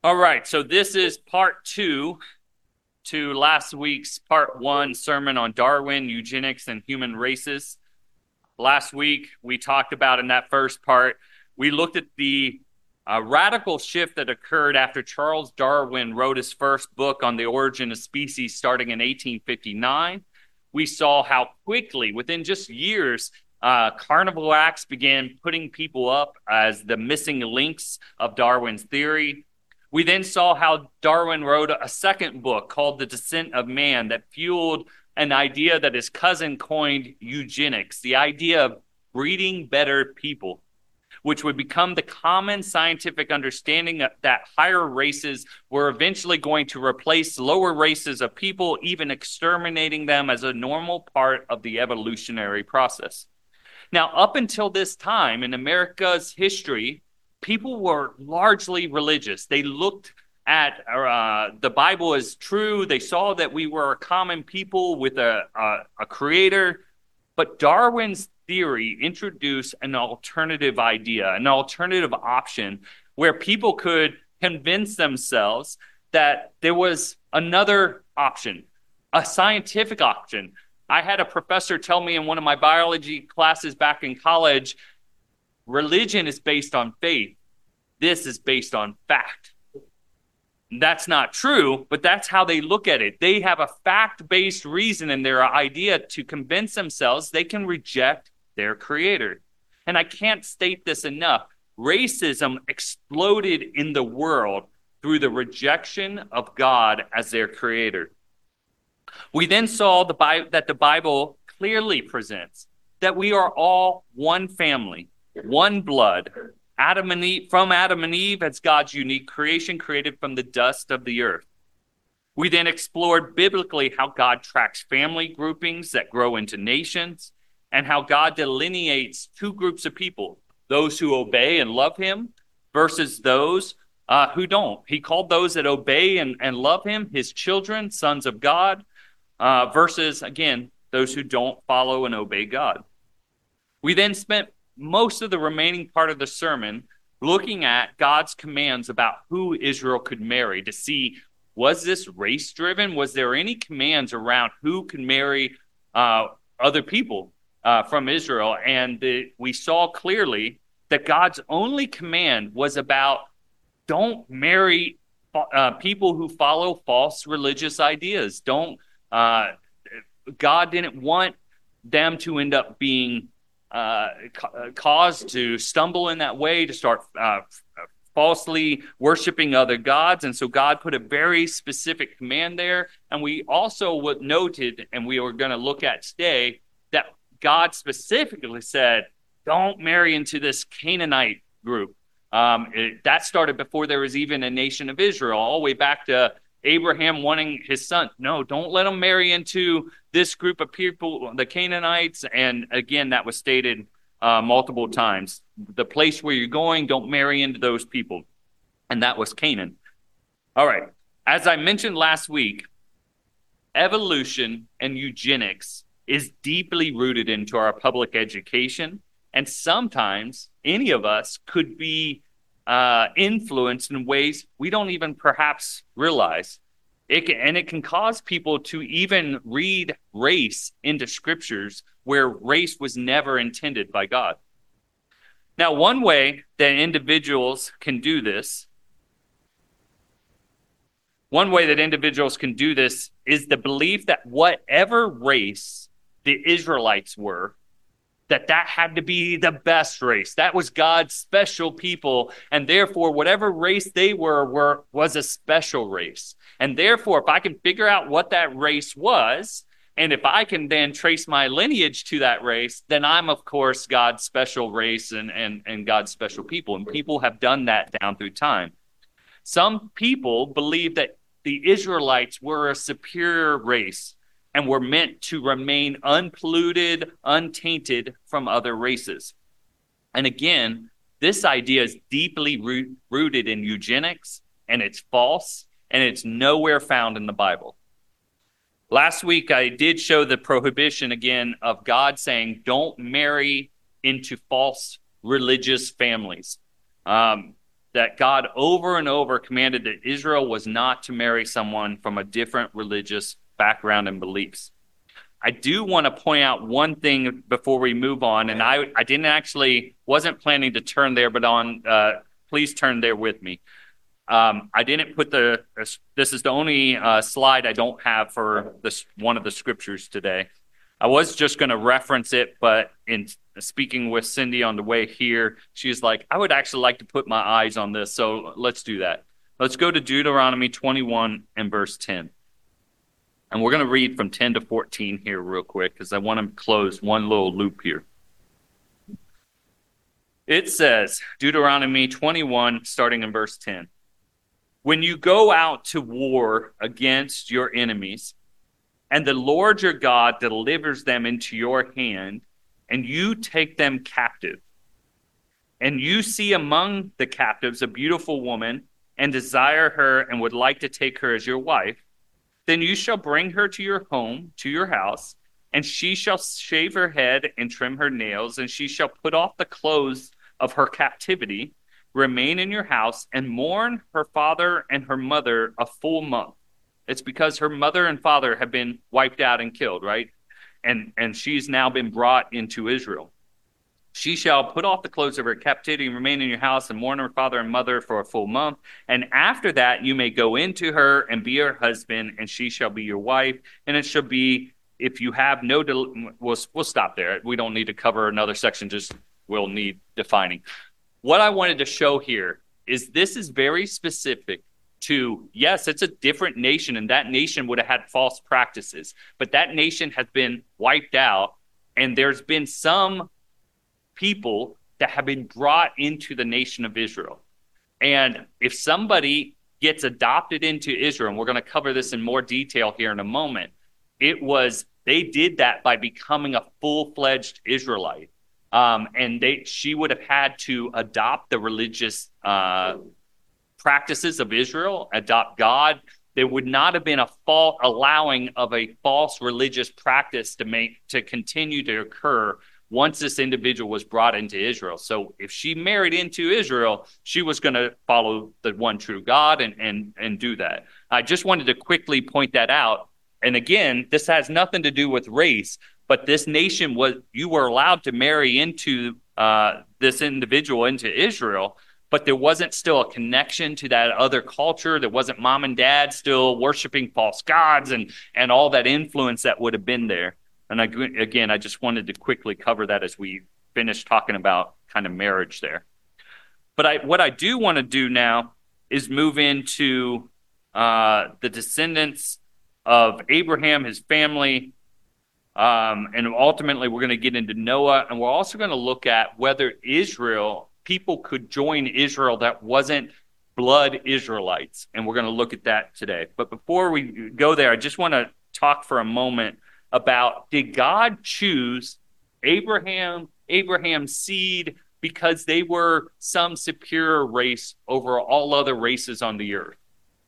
All right, so this is part two to last week's part one sermon on Darwin, eugenics, and human races. Last week, we talked about in that first part, we looked at the radical shift that occurred after Charles Darwin wrote his first book on the origin of species starting in 1859. We saw how quickly, within just years, carnival acts began putting people up as the missing links of Darwin's theory. We then saw how Darwin wrote a second book called The Descent of Man that fueled an idea that his cousin coined eugenics, the idea of breeding better people, which would become the common scientific understanding that higher races were eventually going to replace lower races of people, even exterminating them as a normal part of the evolutionary process. Now, up until this time in America's history, people were largely religious. They looked at the Bible as true. They saw that we were a common people with a creator. But Darwin's theory introduced an alternative idea, an alternative option where people could convince themselves that there was another option, a scientific option. I had a professor tell me in one of my biology classes back in college, religion is based on faith. This is based on fact. That's not true, but that's how they look at it. They have a fact-based reason in their idea to convince themselves they can reject their creator. And I can't state this enough. Racism exploded in the world through the rejection of God as their creator. We then saw that the Bible clearly presents that we are all one family, one blood. From Adam and Eve as God's unique creation created from the dust of the earth. We then explored biblically how God tracks family groupings that grow into nations and how God delineates two groups of people, those who obey and love him versus those who don't. He called those that obey and love him his children, sons of God, versus, again, those who don't follow and obey God. We then spent most of the remaining part of the sermon looking at God's commands about who Israel could marry to see, was this race driven? Was there any commands around who could marry other people from Israel? And we saw clearly that God's only command was about don't marry people who follow false religious ideas. God didn't want them to end up being caused to stumble in that way, to start falsely worshiping other gods. And so God put a very specific command there. And we also noted, and we were going to look at today, that God specifically said, don't marry into this Canaanite group. That started before there was even a nation of Israel, all the way back to Abraham wanting his son. No, don't let them marry into this group of people, the Canaanites. And again, that was stated multiple times. The place where you're going, don't marry into those people. And that was Canaan. All right. As I mentioned last week, evolution and eugenics is deeply rooted into our public education. And sometimes any of us could be influenced in ways we don't even perhaps realize. It can cause people to even read race into scriptures where race was never intended by God. Now, one way that individuals can do this is the belief that whatever race the Israelites were, that had to be the best race. That was God's special people, and therefore whatever race they was a special race. And therefore, if I can figure out what that race was, and if I can then trace my lineage to that race, then I'm, of course, God's special race and God's special people. And people have done that down through time. Some people believe that the Israelites were a superior race and were meant to remain unpolluted, untainted from other races. And again, this idea is deeply rooted in eugenics, and it's false, and it's nowhere found in the Bible. Last week, I did show the prohibition again of God saying, don't marry into false religious families. that God over and over commanded that Israel was not to marry someone from a different religious background and beliefs. I do want to point out one thing before we move on, and I wasn't planning to turn there, but please turn there with me. I didn't put this is the only slide I don't have for one of the scriptures today. I was just going to reference it, but in speaking with Cindy on the way here, she's like, I would actually like to put my eyes on this, so let's do that. Let's go to Deuteronomy 21 and verse 10. And we're going to read from 10 to 14 here real quick because I want to close one little loop here. It says, Deuteronomy 21, starting in verse 10. When you go out to war against your enemies, and the Lord your God delivers them into your hand, and you take them captive, and you see among the captives a beautiful woman, and desire her and would like to take her as your wife, then you shall bring her to your home, to your house, and she shall shave her head and trim her nails, and she shall put off the clothes of her captivity, remain in your house, and mourn her father and her mother a full month. It's because her mother and father have been wiped out and killed, right? And she's now been brought into Israel. She shall put off the clothes of her captivity and remain in your house and mourn her father and mother for a full month. And after that, you may go into her and be her husband, and she shall be your wife. And it shall be, if you have no, we'll stop there. We don't need to cover another section, just we'll need defining. What I wanted to show here is this is very specific to, yes, it's a different nation, and that nation would have had false practices, but that nation has been wiped out, and there's been some people that have been brought into the nation of Israel. And if somebody gets adopted into Israel, and we're going to cover this in more detail here in a moment, they did that by becoming a full-fledged Israelite. And she would have had to adopt the religious practices of Israel, adopt God. There would not have been a fault allowing of a false religious practice to continue to occur once this individual was brought into Israel. So if she married into Israel, she was going to follow the one true God and do that. I just wanted to quickly point that out. And again, this has nothing to do with race, but this nation you were allowed to marry into this individual into Israel, but there wasn't still a connection to that other culture. There wasn't mom and dad still worshiping false gods and all that influence that would have been there. And again, I just wanted to quickly cover that as we finish talking about kind of marriage there. But what I do want to do now is move into the descendants of Abraham, his family, and ultimately we're going to get into Noah, and we're also going to look at whether people could join Israel that wasn't blood Israelites, and we're going to look at that today. But before we go there, I just want to talk for a moment about, did God choose Abraham's seed because they were some superior race over all other races on the earth?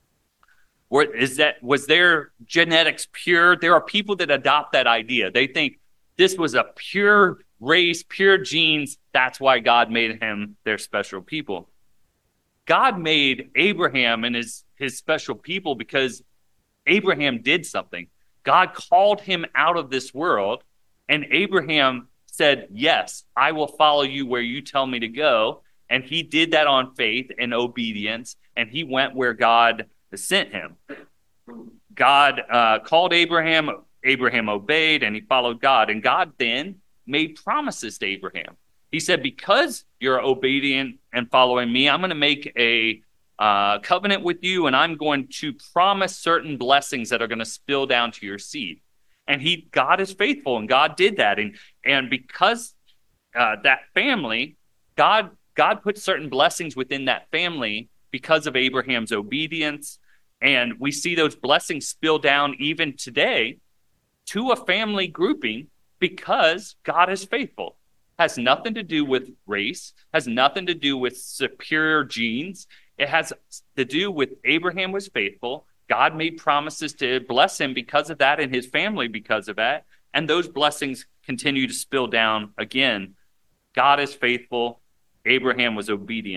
Was their genetics pure? There are people that adopt that idea. They think this was a pure race, pure genes. That's why God made him their special people. God made Abraham and his special people because Abraham did something. God called him out of this world, and Abraham said, yes, I will follow you where you tell me to go. And he did that on faith and obedience, and he went where God sent him. God called Abraham. Abraham obeyed, and he followed God. And God then made promises to Abraham. He said, because you're obedient and following me, I'm going to make a covenant with you, and I'm going to promise certain blessings that are going to spill down to your seed. And God is faithful, and God did that. And because that family, God put certain blessings within that family because of Abraham's obedience. And we see those blessings spill down even today to a family grouping because God is faithful. Has nothing to do with race, has nothing to do with superior genes. It has to do with Abraham was faithful. God made promises to bless him because of that and his family because of that. And those blessings continue to spill down again. God is faithful. Abraham was obedient.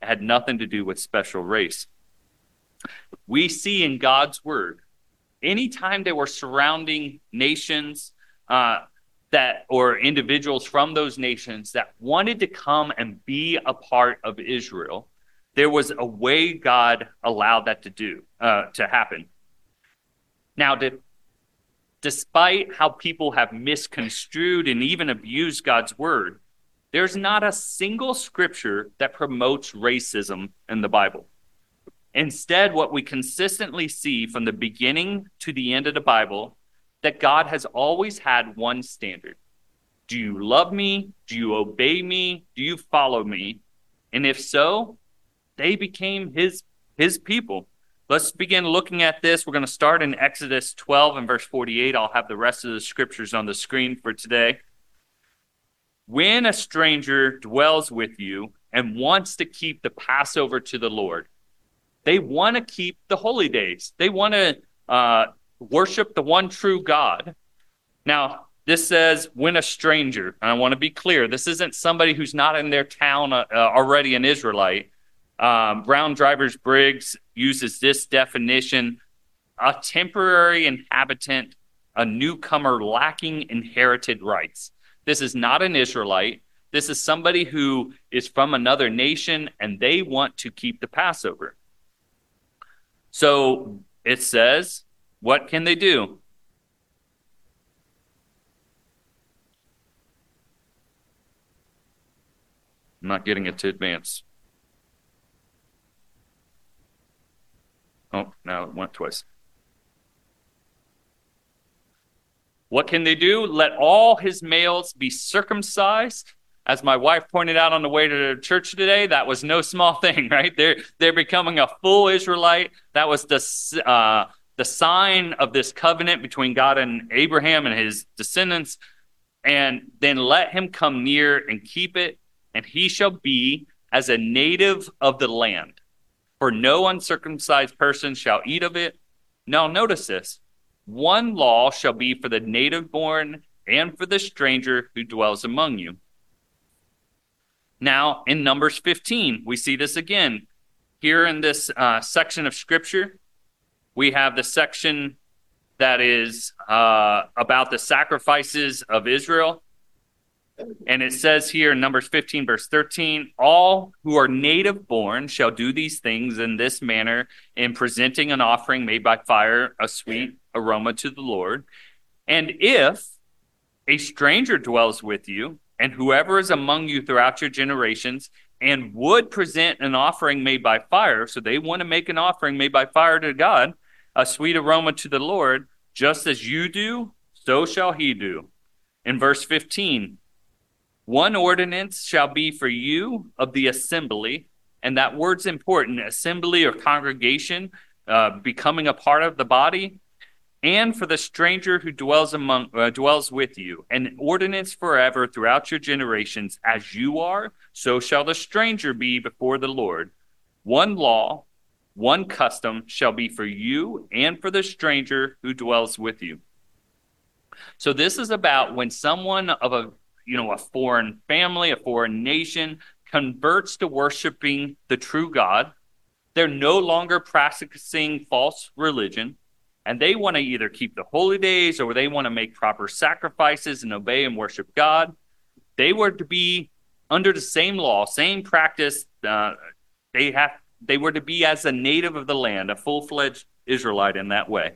It had nothing to do with special race. We see in God's word, anytime they were surrounding nations or individuals from those nations that wanted to come and be a part of Israel, there was a way God allowed that to happen. Now, despite how people have misconstrued and even abused God's word, there's not a single scripture that promotes racism in the Bible. Instead, what we consistently see from the beginning to the end of the Bible, that God has always had one standard. Do you love me? Do you obey me? Do you follow me? And if so, they became his people. Let's begin looking at this. We're going to start in Exodus 12 and verse 48. I'll have the rest of the scriptures on the screen for today. When a stranger dwells with you and wants to keep the Passover to the Lord, they want to keep the holy days. They want to worship the one true God. Now, this says when a stranger, and I want to be clear, this isn't somebody who's not in their town already an Israelite. Brown Drivers Briggs uses this definition: a temporary inhabitant, a newcomer lacking inherited rights. This is not an Israelite. This is somebody who is from another nation and they want to keep the Passover. So it says, what can they do? I'm not getting it to advance. Oh, now it went twice. What can they do? Let all his males be circumcised. As my wife pointed out on the way to church today, that was no small thing, right? They're becoming a full Israelite. That was the sign of this covenant between God and Abraham and his descendants. And then let him come near and keep it, and he shall be as a native of the land. For no uncircumcised person shall eat of it. Now notice this. One law shall be for the native born and for the stranger who dwells among you. Now, in Numbers 15, we see this again. Here in this section of Scripture, we have the section that is about the sacrifices of Israel. And it says here in Numbers 15, verse 13, all who are native born shall do these things in this manner in presenting an offering made by fire, a sweet aroma to the Lord. And if a stranger dwells with you, and whoever is among you throughout your generations, and would present an offering made by fire, so they want to make an offering made by fire to God, a sweet aroma to the Lord, just as you do, so shall he do. In verse 15, one ordinance shall be for you of the assembly, and that word's important, assembly or congregation, becoming a part of the body, and for the stranger who dwells with you, an ordinance forever throughout your generations, as you are, so shall the stranger be before the Lord. One law, one custom shall be for you and for the stranger who dwells with you. So this is about when someone of a foreign family, a foreign nation, converts to worshiping the true God. They're no longer practicing false religion, and they want to either keep the holy days or they want to make proper sacrifices and obey and worship God. They were to be under the same law, same practice. They were to be as a native of the land, a full-fledged Israelite in that way.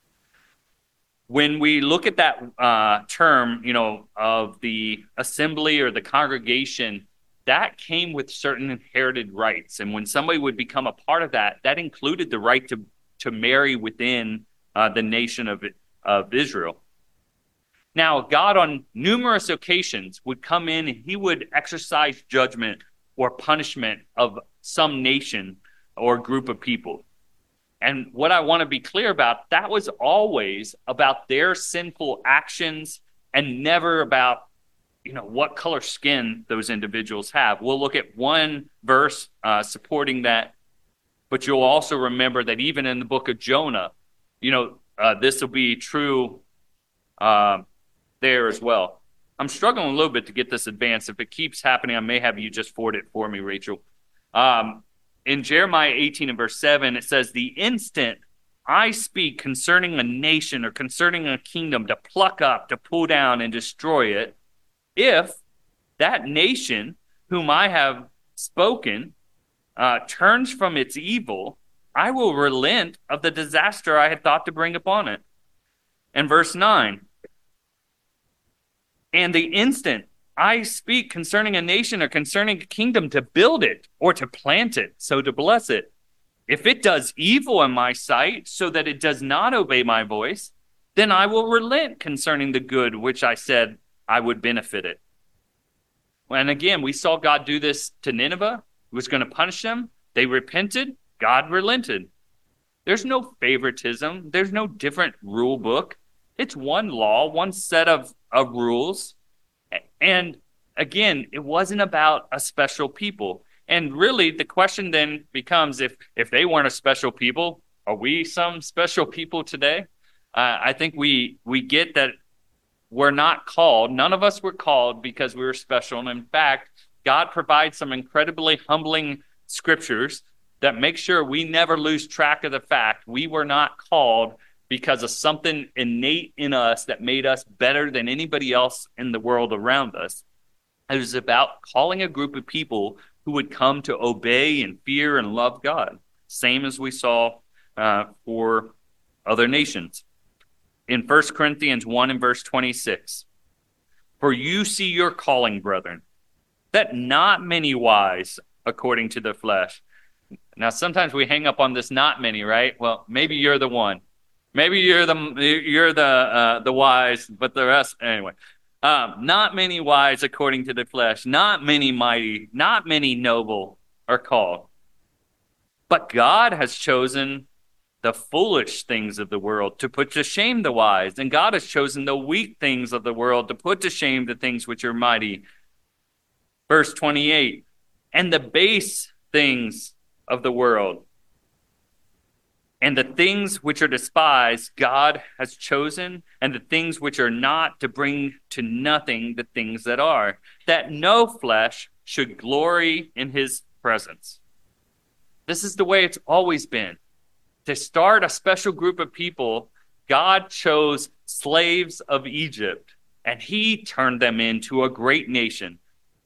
When we look at that term, of the assembly or the congregation, that came with certain inherited rights. And when somebody would become a part of that, that included the right to marry within the nation of Israel. Now, God on numerous occasions would come in and he would exercise judgment or punishment of some nation or group of people. And what I want to be clear about, that was always about their sinful actions and never about, what color skin those individuals have. We'll look at one verse supporting that, but you'll also remember that even in the book of Jonah, this will be true there as well. I'm struggling a little bit to get this advanced. If it keeps happening, I may have you just forward it for me, Rachel. In Jeremiah 18 and verse 7, it says, the instant I speak concerning a nation or concerning a kingdom to pluck up, to pull down and destroy it, if that nation whom I have spoken turns from its evil, I will relent of the disaster I had thought to bring upon it. And verse 9, and the instant I speak concerning a nation or concerning a kingdom to build it or to plant it, so to bless it, if it does evil in my sight so that it does not obey my voice, then I will relent concerning the good which I said I would benefit it. And again, we saw God do this to Nineveh. He was going to punish them. They repented. God relented. There's no favoritism. There's no different rule book. It's one law, one set of rules. And again, it wasn't about a special people. And really, the question then becomes, if they weren't a special people, are we some special people today? I think we get that we're not called. None of us were called because we were special. And in fact, God provides some incredibly humbling scriptures that make sure we never lose track of the fact we were not called because of something innate in us that made us better than anybody else in the world around us. It was about calling a group of people who would come to obey and fear and love God, same as we saw for other nations. In 1 Corinthians 1 and verse 26, for you see your calling, brethren, that not many wise according to the flesh. Now, sometimes we hang up on this not many, right? Well, maybe you're the one. Maybe you're the wise, but the rest, anyway. Not many wise according to the flesh, not many mighty, not many noble are called. But God has chosen the foolish things of the world to put to shame the wise, and God has chosen the weak things of the world to put to shame the things which are mighty. Verse 28, and the base things of the world, and the things which are despised, God has chosen, and the things which are not, to bring to nothing the things that are, that no flesh should glory in his presence. This is the way it's always been. To start a special group of people, God chose slaves of Egypt, and he turned them into a great nation.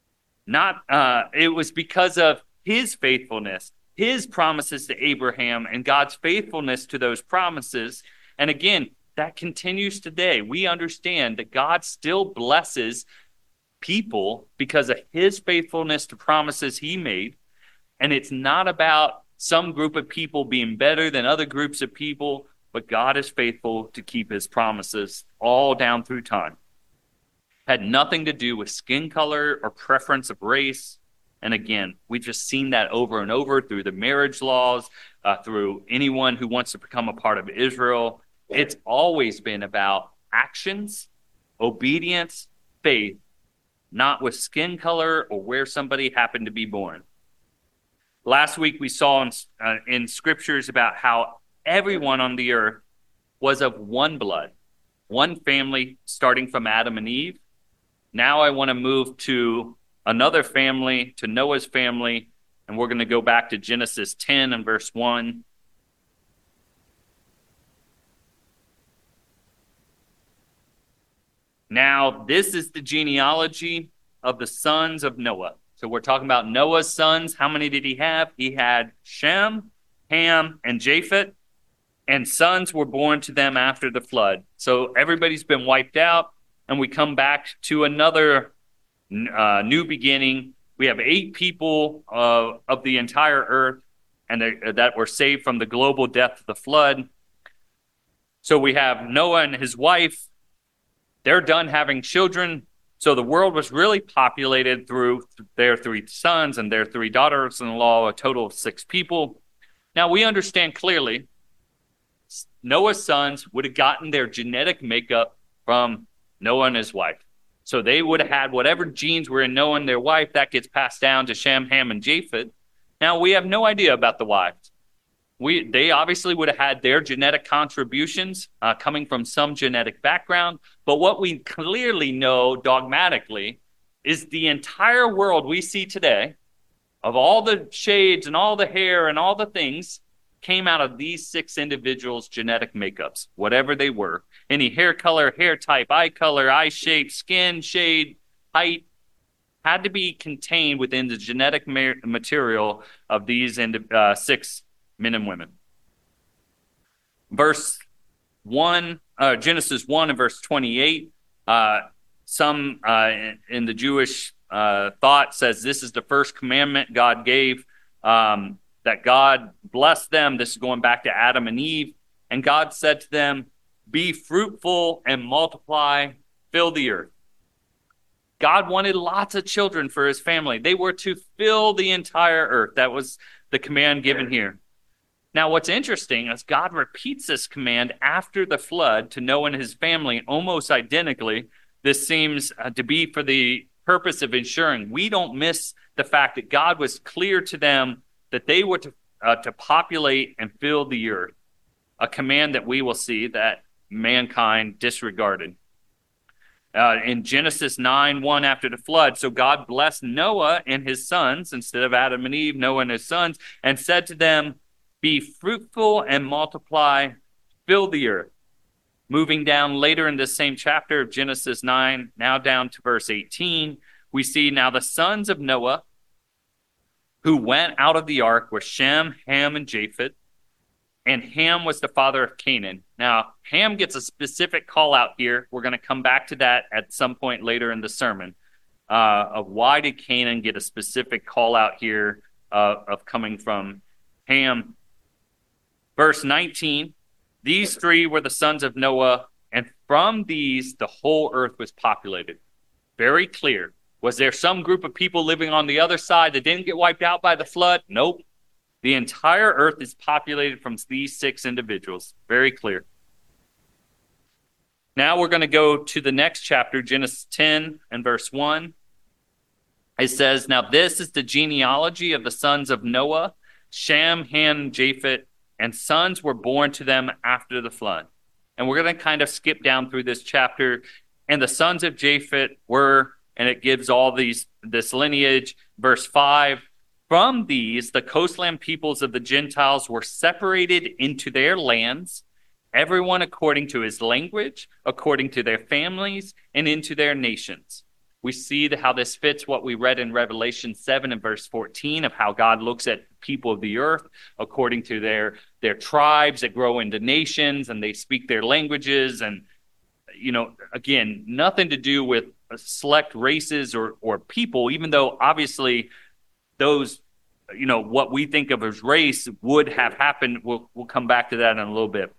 It was because of his faithfulness, his promises to Abraham, and God's faithfulness to those promises. And again, that continues today. We understand that God still blesses people because of his faithfulness to promises he made. And it's not about some group of people being better than other groups of people, but God is faithful to keep his promises all down through time. Had nothing to do with skin color or preference of race. And again, we've just seen that over and over through the marriage laws, through anyone who wants to become a part of Israel. It's always been about actions, obedience, faith, not with skin color or where somebody happened to be born. Last week we saw in scriptures about how everyone on the earth was of one blood, one family, starting from Adam and Eve. Now I want to move to another family, to Noah's family, and we're going to go back to Genesis 10 and verse 1. Now, this is the genealogy of the sons of Noah. So we're talking about Noah's sons. How many did he have? He had Shem, Ham, and Japheth, and sons were born to them after the flood. So everybody's been wiped out, and we come back to another new beginning. We have 8 people of the entire earth and that were saved from the global death of the flood. So we have Noah and his wife. They're done having children. So the world was really populated through their 3 sons and their 3 daughters-in-law, a total of 6 people. Now we understand clearly Noah's sons would have gotten their genetic makeup from Noah and his wife. So they would have had whatever genes were in Noah and their wife, that gets passed down to Shem, Ham, and Japheth. Now we have no idea about the wives. They obviously would have had their genetic contributions coming from some genetic background. But what we clearly know dogmatically is the entire world we see today of all the shades and all the hair and all the things came out of these 6 individuals' genetic makeups, whatever they were. Any hair color, hair type, eye shape, skin shade, height, had to be contained within the genetic material of these 6 men and women. Verse 1, Genesis 1 and verse 28, some in the Jewish thought says this is the first commandment God gave, that God blessed them. This is going back to Adam and Eve. And God said to them, be fruitful and multiply, fill the earth. God wanted lots of children for his family. They were to fill the entire earth. That was the command given here. Now, what's interesting is God repeats this command after the flood to Noah and his family almost identically. This seems to be for the purpose of ensuring we don't miss the fact that God was clear to them that they were to populate and fill the earth, a command that we will see that mankind disregarded. In Genesis 9:1, after the flood, so God blessed Noah and his sons, instead of Adam and Eve, Noah and his sons, and said to them, be fruitful and multiply, fill the earth. Moving down later in this same chapter of Genesis 9, now down to verse 18, we see now the sons of Noah who went out of the ark were Shem, Ham, and Japheth. And Ham was the father of Canaan. Now, Ham gets a specific call out here. We're going to come back to that at some point later in the sermon, of why did Canaan get a specific call out here of coming from Ham. Verse 19, these 3 were the sons of Noah, and from these the whole earth was populated. Very clear. Was there some group of people living on the other side that didn't get wiped out by the flood? Nope. The entire earth is populated from these 6 individuals. Very clear. Now we're going to go to the next chapter, Genesis 10 and verse 1. It says, now this is the genealogy of the sons of Noah, Shem, Ham, Japheth, and sons were born to them after the flood. And we're going to kind of skip down through this chapter. And the sons of Japheth were, and it gives all this lineage. Verse 5, from these, the coastland peoples of the Gentiles were separated into their lands, everyone according to his language, according to their families, and into their nations. We see how this fits what we read in Revelation 7 and verse 14 of how God looks at people of the earth according to their tribes that grow into nations and they speak their languages. And, again, nothing to do with select races or people, even though obviously those, what we think of as race would have happened. We'll come back to that in a little bit.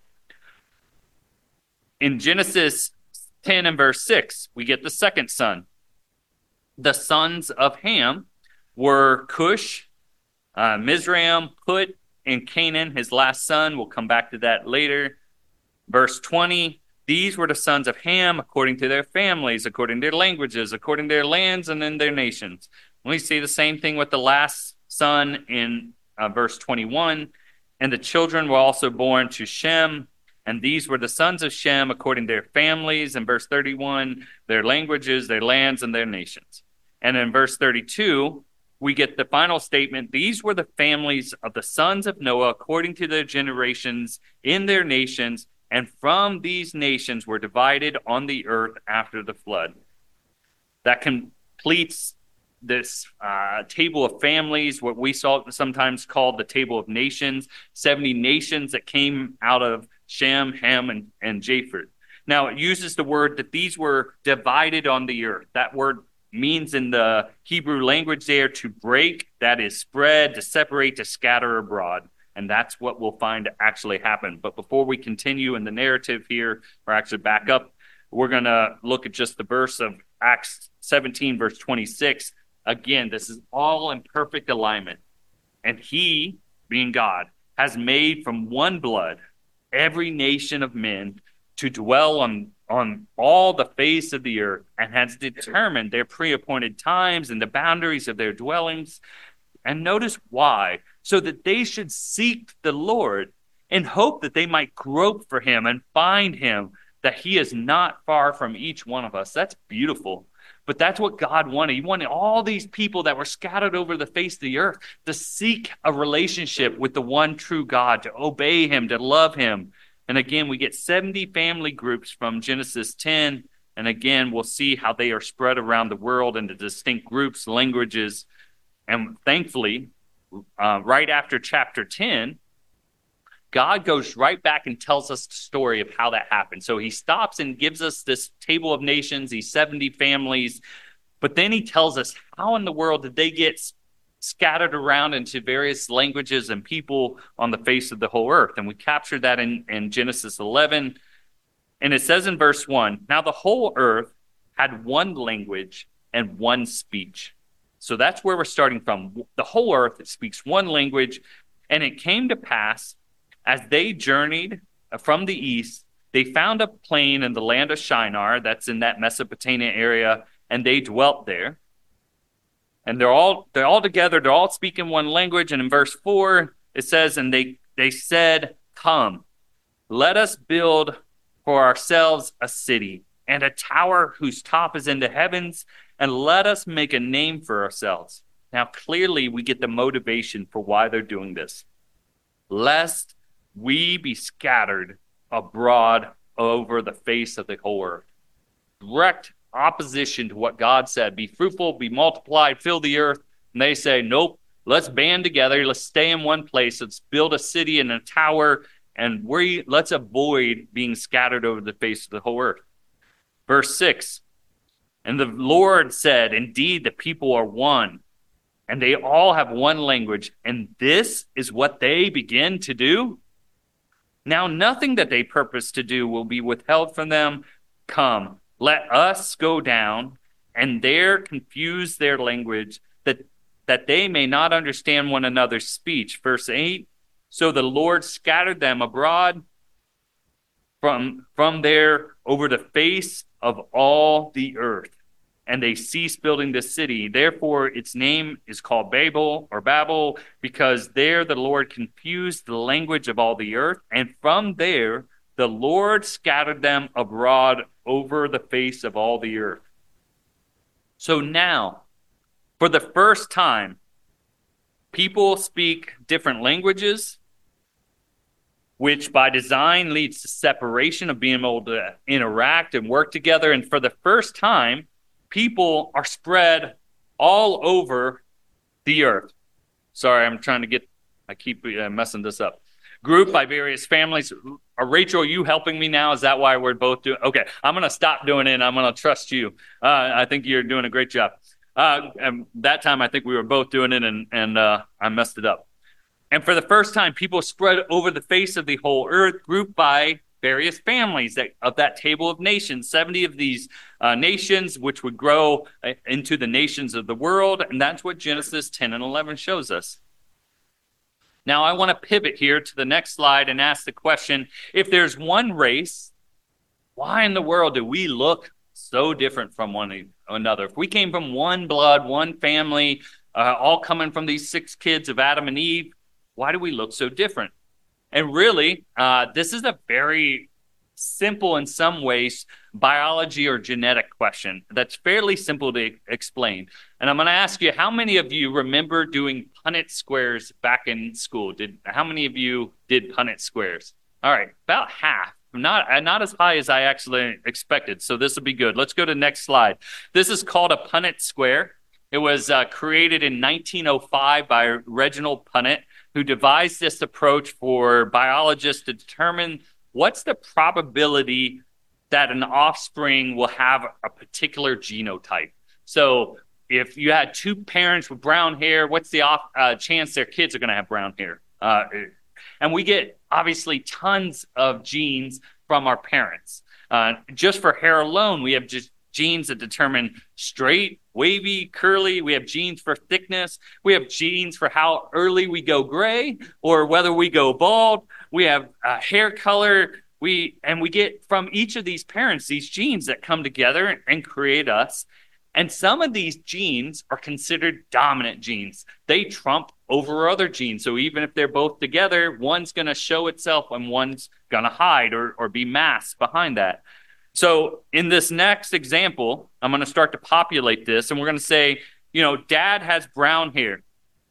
In Genesis 10 and verse 6, we get the second son. The sons of Ham were Cush, Mizraim, Put, and Canaan, his last son. We'll come back to that later. Verse 20, these were the sons of Ham according to their families, according to their languages, according to their lands, and in their nations. We see the same thing with the last son in verse 21. And the children were also born to Shem, and these were the sons of Shem according to their families. In verse 31, their languages, their lands, and their nations. And in verse 32, we get the final statement. These were the families of the sons of Noah according to their generations in their nations, and from these nations were divided on the earth after the flood. That completes this table of families, what we sometimes called the table of nations, 70 nations that came out of Shem, Ham, and Japheth. Now, it uses the word that these were divided on the earth. That word means in the Hebrew language there to break, that is spread, to separate, to scatter abroad. And that's what we'll find actually happen. But before we continue in the narrative here, or actually back up, we're going to look at just the verse of Acts 17, verse 26. Again, this is all in perfect alignment. And he, being God, has made from one blood every nation of men to dwell on all the face of the earth, and has determined their pre-appointed times and the boundaries of their dwellings. And notice why. So that they should seek the Lord and hope that they might grope for him and find him, that he is not far from each one of us. That's beautiful. But that's what God wanted. He wanted all these people that were scattered over the face of the earth to seek a relationship with the one true God, to obey him, to love him. And again, we get 70 family groups from Genesis 10. And again, we'll see how they are spread around the world into distinct groups, languages. And thankfully, right after chapter 10, God goes right back and tells us the story of how that happened. So he stops and gives us this table of nations, these 70 families, but then he tells us how in the world did they get scattered around into various languages and people on the face of the whole earth. And we captured that in Genesis 11. And it says in verse 1, now the whole earth had one language and one speech. So that's where we're starting from. The whole earth speaks one language. And it came to pass, as they journeyed from the east, they found a plain in the land of Shinar, that's in that Mesopotamia area, and they dwelt there. And they're all together, they're all speaking one language. And in verse 4, it says, and they said, come, let us build for ourselves a city and a tower whose top is in the heavens, and let us make a name for ourselves. Now, clearly, we get the motivation for why they're doing this. Lest we be scattered abroad over the face of the whole earth. Direct opposition to what God said. Be fruitful, be multiplied, fill the earth. And they say, nope, let's band together. Let's stay in one place. Let's build a city and a tower. And let's avoid being scattered over the face of the whole earth. Verse 6, and the Lord said, indeed, the people are one, and they all have one language, and this is what they begin to do. Now nothing that they purpose to do will be withheld from them. Come, let us go down, and there confuse their language, that they may not understand one another's speech. Verse 8, so the Lord scattered them abroad from there over the face of all the earth, and they ceased building the city. Therefore, its name is called Babel, because there the Lord confused the language of all the earth, and from there the Lord scattered them abroad over the face of all the earth. So now, for the first time, people speak different languages, which by design leads to separation of being able to interact and work together. And for the first time, people are spread all over the earth. Sorry, I keep messing this up. Grouped by various families. Rachel, are you helping me now? Is that why we're both doing? Okay, I'm going to stop doing it and I'm going to trust you. I think you're doing a great job. And that time, I think we were both doing it and I messed it up. And for the first time, people spread over the face of the whole earth, grouped by various families of that table of nations, 70 of these nations, which would grow into the nations of the world. And that's what Genesis 10 and 11 shows us. Now, I want to pivot here to the next slide and ask the question, if there's one race, why in the world do we look so different from one another? If we came from one blood, one family, all coming from these 6 kids of Adam and Eve, why do we look so different? And really, this is a very simple, in some ways, biology or genetic question that's fairly simple to explain. And I'm going to ask you, how many of you remember doing Punnett squares back in school? How many of you did Punnett squares? All right, about half. Not as high as I actually expected, so this will be good. Let's go to the next slide. This is called a Punnett square. It was created in 1905 by Reginald Punnett, who devised this approach for biologists to determine what's the probability that an offspring will have a particular genotype. So if you had 2 parents with brown hair, what's the chance their kids are going to have brown hair? And we get, obviously, tons of genes from our parents. Just for hair alone, we have just genes that determine straight, wavy, curly. We have genes for thickness. We have genes for how early we go gray or whether we go bald. We have hair color. We get from each of these parents these genes that come together and create us. And some of these genes are considered dominant genes. They trump over other genes. So even if they're both together, one's going to show itself and one's going to hide or be masked behind that. So in this next example, I'm going to start to populate this, and we're going to say, dad has brown hair.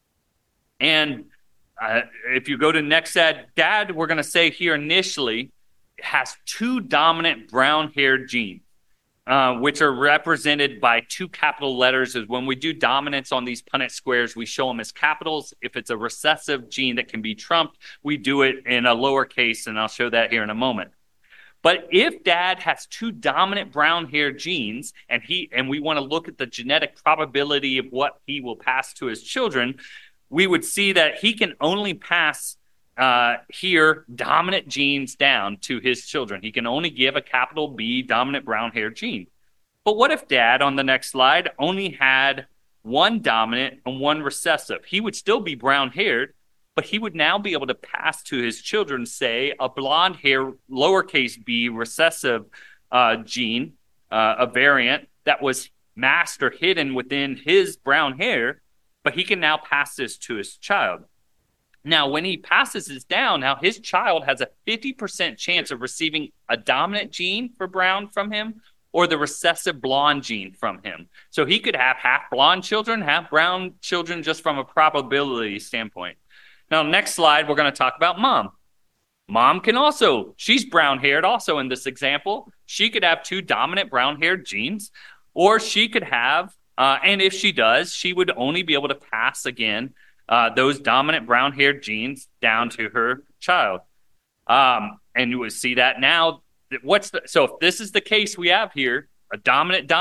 And if you go to next dad, we're going to say here initially, has two dominant brown-haired genes, which are represented by two capital letters. Is when we do dominance on these Punnett squares, we show them as capitals. If it's a recessive gene that can be trumped, we do it in a lowercase, and I'll show that here in a moment. But if dad has two dominant brown-haired genes, and we want to look at the genetic probability of what he will pass to his children, we would see that he can only pass here dominant genes down to his children. He can only give a capital B dominant brown-haired gene. But what if dad, on the next slide, only had one dominant and one recessive? He would still be brown-haired, but he would now be able to pass to his children, say, a blonde hair, lowercase b recessive gene, a variant that was masked or hidden within his brown hair, but he can now pass this to his child. Now, when he passes this down, now his child has a 50% chance of receiving a dominant gene for brown from him or the recessive blonde gene from him. So he could have half blonde children, half brown children, just from a probability standpoint. Now, next slide, we're going to talk about mom. Mom can also, she's brown-haired also in this example. She could have two dominant brown-haired genes, or she could have, and if she does, she would only be able to pass, again, those dominant brown-haired genes down to her child. And you would see that now. So if this is the case we have here, a dominant,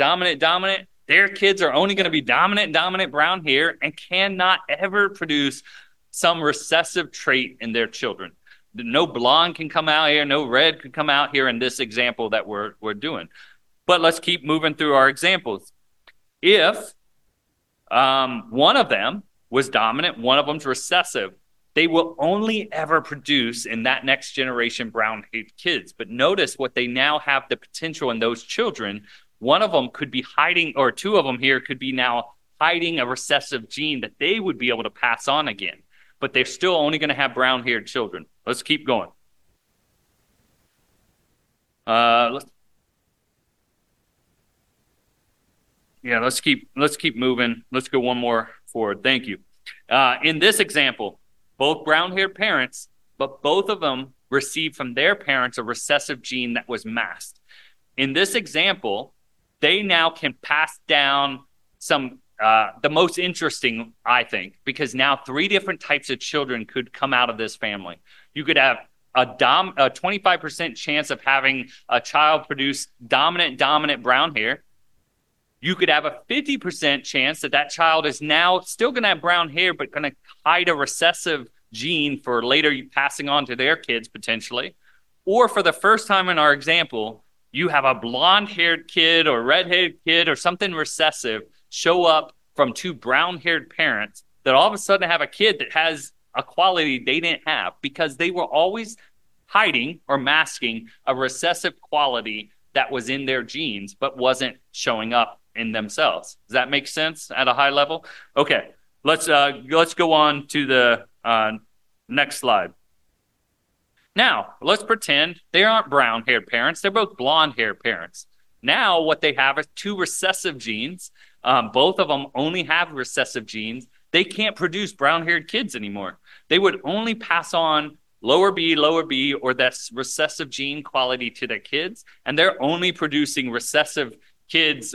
their kids are only going to be dominant brown hair and cannot ever produce some recessive trait in their children. No blonde can come out here, no red could come out here in this example that we're doing. But let's keep moving through our examples. If one of them was dominant, one of them's recessive, they will only ever produce in that next generation brown-haired kids. But notice what they now have the potential in those children. One of them could be hiding, or two of them here could be now hiding a recessive gene that they would be able to pass on again. But they're still only going to have brown-haired children. Let's keep going. Let's keep moving. Let's go one more forward. Thank you. In this example, both brown-haired parents, but both of them received from their parents a recessive gene that was masked. In this example, they now can pass down some the most interesting, I think, because now three different types of children could come out of this family. You could have a 25% chance of having a child produce dominant brown hair. You could have a 50% chance that child is now still going to have brown hair, but going to hide a recessive gene for later passing on to their kids potentially. Or for the first time in our example, you have a blonde-haired kid or red-haired kid or something recessive show up from two brown-haired parents that all of a sudden have a kid that has a quality they didn't have because they were always hiding or masking a recessive quality that was in their genes but wasn't showing up in themselves. Does that make sense at a high level? Okay, let's go on to the next slide. Now, let's pretend they aren't brown-haired parents. They're both blonde-haired parents. Now, what they have is two recessive genes. Both of them only have recessive genes. They can't produce brown-haired kids anymore. They would only pass on lower B, or that recessive gene quality to their kids, and they're only producing recessive genes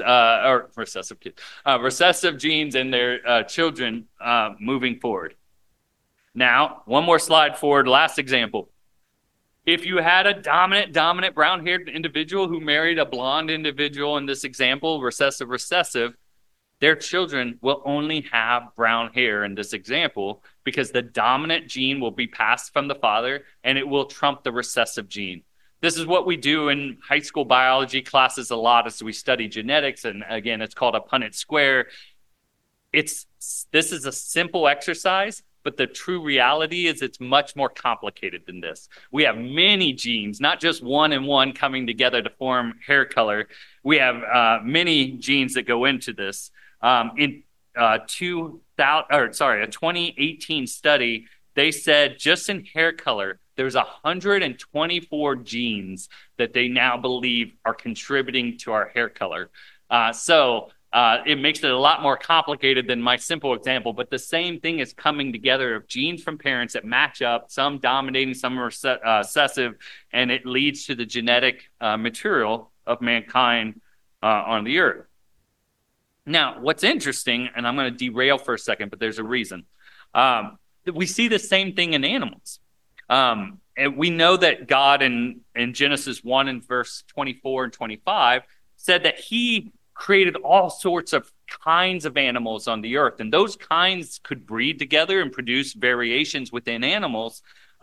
in their children moving forward. Now, one more slide forward, last example. If you had a dominant brown-haired individual who married a blonde individual in this example, recessive, their children will only have brown hair in this example because the dominant gene will be passed from the father and it will trump the recessive gene. This is what we do in high school biology classes a lot as we study genetics. And again, it's called a Punnett square. This is a simple exercise, but the true reality is it's much more complicated than this. We have many genes, not just one and one coming together to form hair color. We have many genes that go into this. In a 2018 study, they said just in hair color, there's 124 genes that they now believe are contributing to our hair color. So it makes it a lot more complicated than my simple example, but the same thing is coming together of genes from parents that match up, some dominating, some recessive, and it leads to the genetic material of mankind on the earth. Now, what's interesting, and I'm going to derail for a second, but there's a reason. We see the same thing in animals. And we know that God in Genesis 1 and verse 24 and 25 said that he created all sorts of kinds of animals on the earth. And those kinds could breed together and produce variations within animals.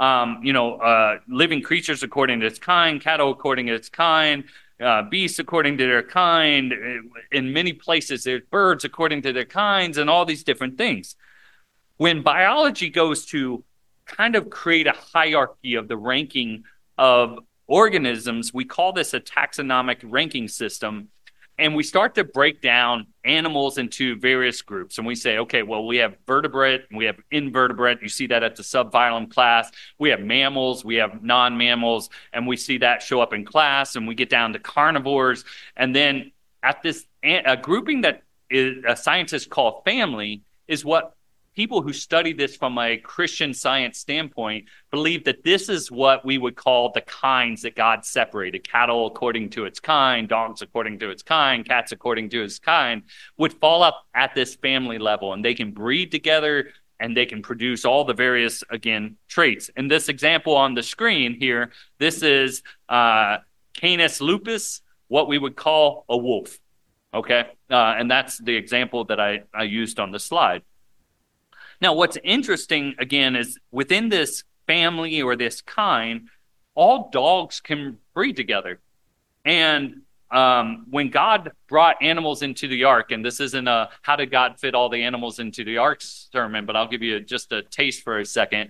Living creatures according to its kind, cattle according to its kind, beasts according to their kind. In many places, there's birds according to their kinds and all these different things. When biology goes to kind of create a hierarchy of the ranking of organisms, we call this a taxonomic ranking system. And we start to break down animals into various groups. And we say, okay, well, we have vertebrate, we have invertebrate. You see that at the subphylum class. We have mammals, we have non-mammals, and we see that show up in class. And we get down to carnivores. And then at this a grouping that scientists call family is what people who study this from a Christian Science standpoint believe that this is what we would call the kinds that God separated. Cattle according to its kind, dogs according to its kind, cats according to its kind, would fall up at this family level, and they can breed together and they can produce all the various, again, traits. In this example on the screen here, this is Canis lupus, what we would call a wolf, okay? And that's the example that I used on the slide. Now, what's interesting, again, is within this family or this kind, all dogs can breed together. And when God brought animals into the ark, and this isn't a how did God fit all the animals into the ark sermon, but I'll give you just a taste for a second.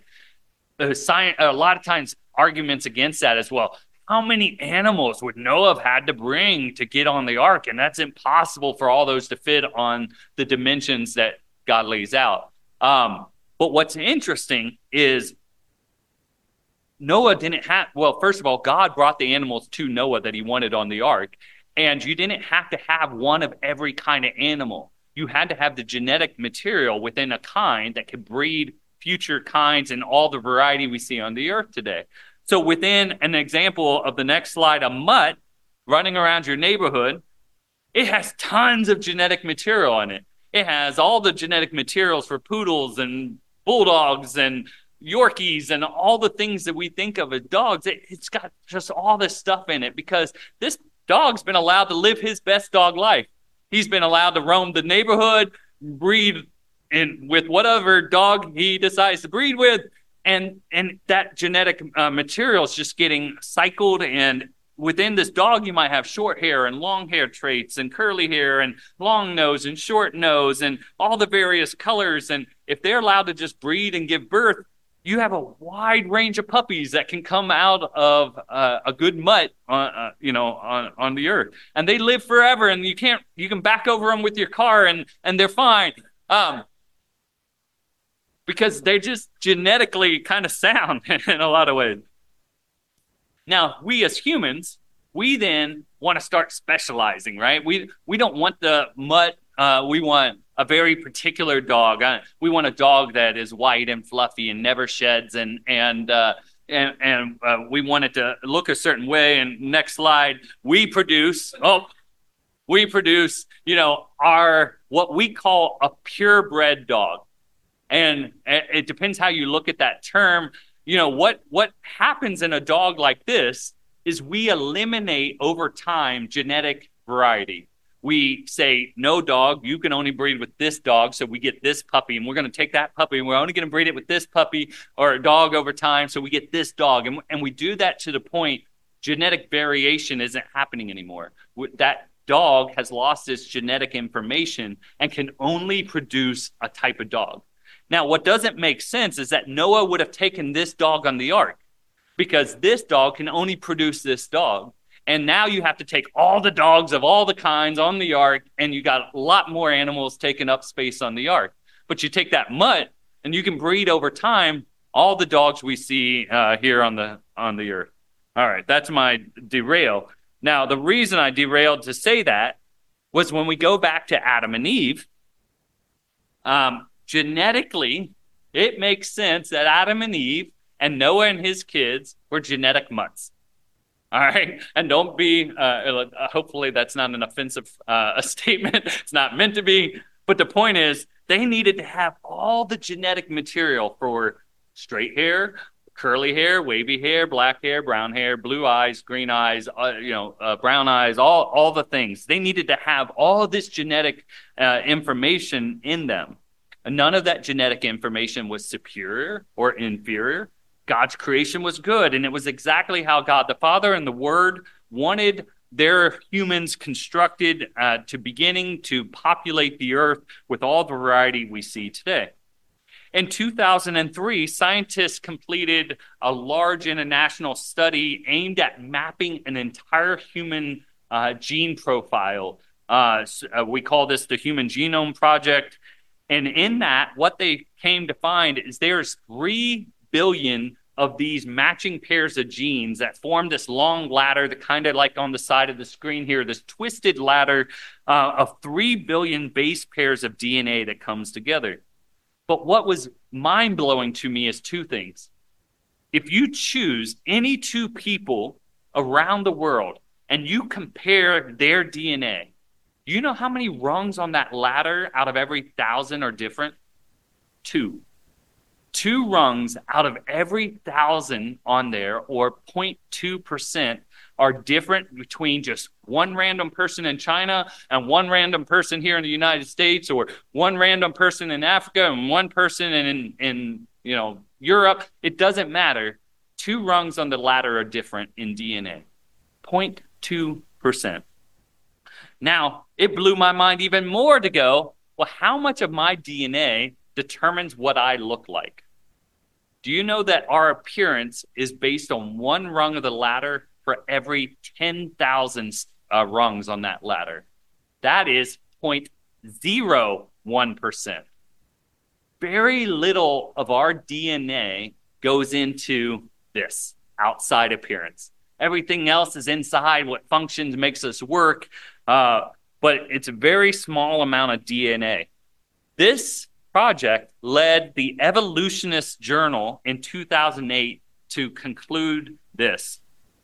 A lot of times arguments against that as well. How many animals would Noah have had to bring to get on the ark? And that's impossible for all those to fit on the dimensions that God lays out. But what's interesting is Noah didn't have, well, first of all, God brought the animals to Noah that he wanted on the ark, and you didn't have to have one of every kind of animal. You had to have the genetic material within a kind that could breed future kinds and all the variety we see on the earth today. So within an example of the next slide, a mutt running around your neighborhood, it has tons of genetic material in it. It has all the genetic materials for poodles and bulldogs and Yorkies and all the things that we think of as dogs. It's got just all this stuff in it because this dog's been allowed to live his best dog life. He's been allowed to roam the neighborhood, breed with whatever dog he decides to breed with, and that genetic material is just getting cycled. And within this dog, you might have short hair and long hair traits and curly hair and long nose and short nose and all the various colors. And if they're allowed to just breed and give birth, you have a wide range of puppies that can come out of a good mutt, on the earth, and they live forever. And you can back over them with your car, and they're fine, because they're just genetically kind of sound in a lot of ways. Now, we as humans, we then want to start specializing, right? We don't want the mutt. We want a very particular dog. We want a dog that is white and fluffy and never sheds, and we want it to look a certain way. And next slide, we produce, our what we call a purebred dog. And it depends how you look at that term. What happens in a dog like this is we eliminate over time genetic variety. We say, no, dog, you can only breed with this dog, so we get this puppy, and we're going to take that puppy, and we're only going to breed it with this puppy or a dog over time, so we get this dog. And we do that to the point genetic variation isn't happening anymore. That dog has lost its genetic information and can only produce a type of dog. Now, what doesn't make sense is that Noah would have taken this dog on the ark because this dog can only produce this dog. And now you have to take all the dogs of all the kinds on the ark, and you got a lot more animals taking up space on the ark. But you take that mutt, and you can breed over time all the dogs we see here on the earth. All right, that's my derail. Now, the reason I derailed to say that was when we go back to Adam and Eve, genetically, it makes sense that Adam and Eve and Noah and his kids were genetic mutts. All right. And don't be, hopefully that's not an offensive statement. It's not meant to be. But the point is, they needed to have all the genetic material for straight hair, curly hair, wavy hair, black hair, brown hair, blue eyes, green eyes, brown eyes, all the things. They needed to have all this genetic information in them. And none of that genetic information was superior or inferior. God's creation was good, and it was exactly how God the Father and the Word wanted their humans constructed to beginning to populate the earth with all the variety we see today. In 2003, scientists completed a large international study aimed at mapping an entire human gene profile. We call this the Human Genome Project. And in that, what they came to find is there's 3 billion of these matching pairs of genes that form this long ladder, that kind of like on the side of the screen here, this twisted ladder of 3 billion base pairs of DNA that comes together. But what was mind-blowing to me is 2 things. If you choose any 2 people around the world and you compare their DNA, you know how many rungs on that ladder out of every 1,000 are different? 2. 2 rungs out of every 1,000 on there, or 0.2%, are different between just one random person in China and one random person here in the United States, or one random person in Africa and one person in Europe. It doesn't matter. 2 rungs on the ladder are different in DNA. 0.2%. Now, it blew my mind even more to go, well, how much of my DNA determines what I look like? Do you know that our appearance is based on 1 rung of the ladder for every 10,000 rungs on that ladder? That is 0.01%. Very little of our DNA goes into this outside appearance. Everything else is inside, what functions, makes us work, but it's a very small amount of DNA. This project led the Evolutionist Journal in 2008 to conclude this.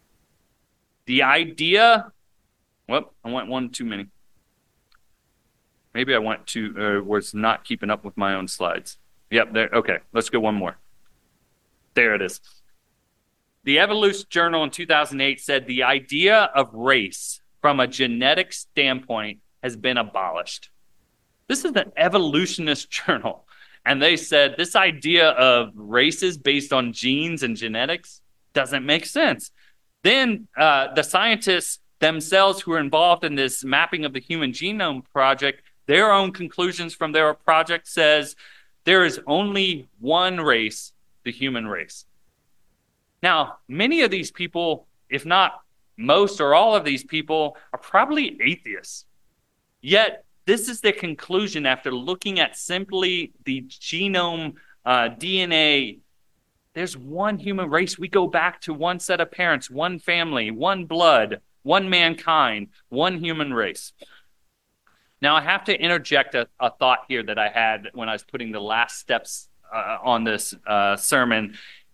The idea, I went one too many. Maybe I was not keeping up with my own slides. Yep, there. Okay, let's go one more. There it is. The Evolution Journal in 2008 said the idea of race from a genetic standpoint has been abolished. This is an evolutionist journal, and they said this idea of races based on genes and genetics doesn't make sense. Then the scientists themselves who are involved in this mapping of the Human Genome Project, their own conclusions from their project says there is only one race, the human race. Now, many of these people, if not most or all of these people, are probably atheists. Yet, this is the conclusion after looking at simply the genome, DNA. There's one human race. We go back to one set of parents, one family, one blood, one mankind, one human race. Now, I have to interject a thought here that I had when I was putting the last steps on this sermon.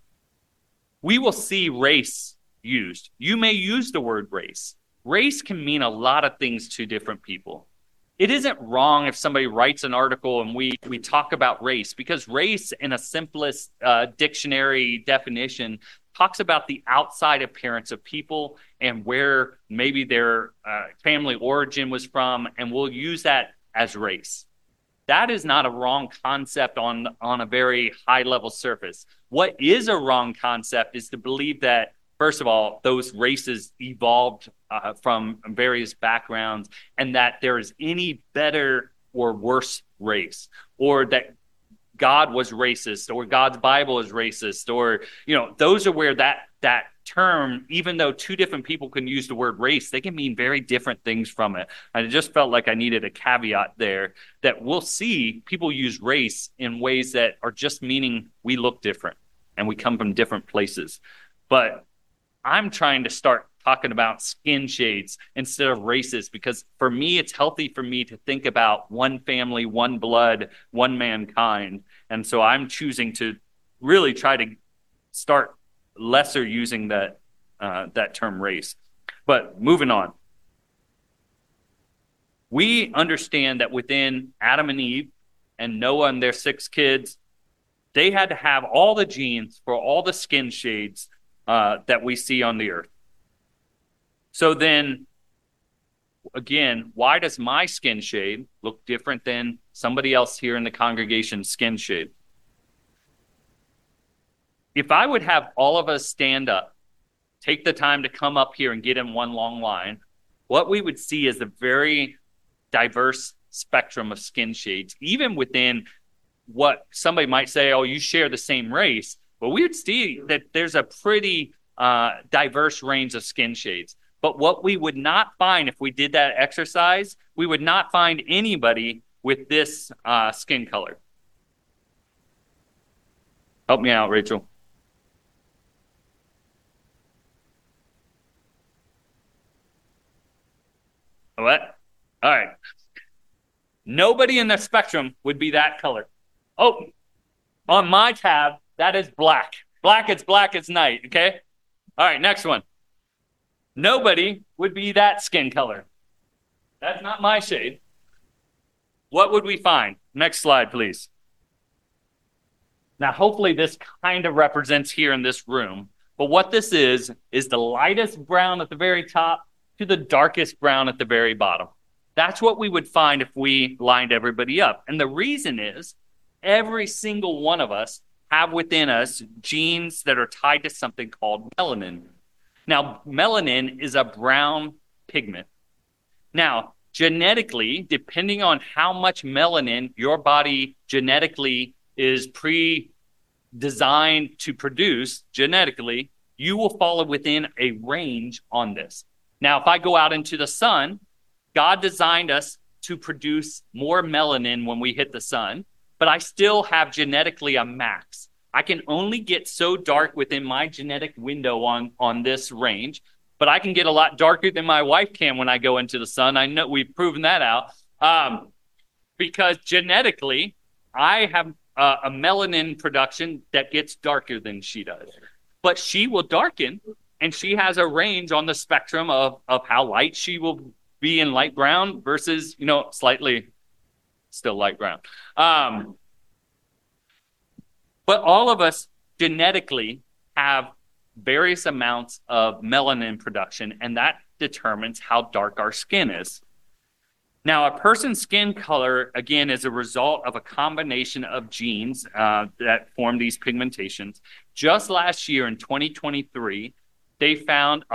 We will see race used. You may use the word race. Race can mean a lot of things to different people. It isn't wrong if somebody writes an article and we talk about race, because race in a simplest dictionary definition talks about the outside appearance of people and where maybe their family origin was from, and we'll use that as race. That is not a wrong concept on a very high-level surface. What is a wrong concept is to believe that, first of all, those races evolved from various backgrounds, and that there is any better or worse race, or that God was racist, or God's Bible is racist, or, those are where that term, even though 2 different people can use the word race, they can mean very different things from it. And I just felt like I needed a caveat there, that we'll see people use race in ways that are just meaning we look different. and we come from different places. But I'm trying to start talking about skin shades instead of races, because for me, it's healthy for me to think about one family, one blood, one mankind. And so I'm choosing to really try to start lesser using that term race. But moving on. We understand that within Adam and Eve and Noah and their 6 kids, they had to have all the genes for all the skin shades that we see on the earth. So then, again, why does my skin shade look different than somebody else here in the congregation's skin shade? If I would have all of us stand up, take the time to come up here and get in one long line, what we would see is a very diverse spectrum of skin shades, even within what somebody might say, oh, you share the same race. But we would see that there's a pretty diverse range of skin shades. But what we would not find if we did that exercise, we would not find anybody with this skin color. Help me out, Rachel. What? All right. Nobody in the spectrum would be that color. Oh, on my tab, that is black. Black as night, okay? All right, next one. Nobody would be that skin color. That's not my shade. What would we find? Next slide, please. Now, hopefully this kind of represents here in this room, but what this is the lightest brown at the very top to the darkest brown at the very bottom. That's what we would find if we lined everybody up. And the reason is every single one of us have within us genes that are tied to something called melanin. Now, melanin is a brown pigment. Now, genetically, depending on how much melanin your body genetically is pre-designed to produce genetically, you will fall within a range on this. Now, if I go out into the sun, God designed us to produce more melanin when we hit the sun, but I still have genetically a max. I can only get so dark within my genetic window on this range, but I can get a lot darker than my wife can when I go into the sun. I know we've proven that out because genetically, I have a melanin production that gets darker than she does. But she will darken, and she has a range on the spectrum of how light she will be in light brown versus, slightly still light brown. But all of us genetically have various amounts of melanin production, and that determines how dark our skin is. Now, a person's skin color, again, is a result of a combination of genes that form these pigmentations. Just last year in 2023, they found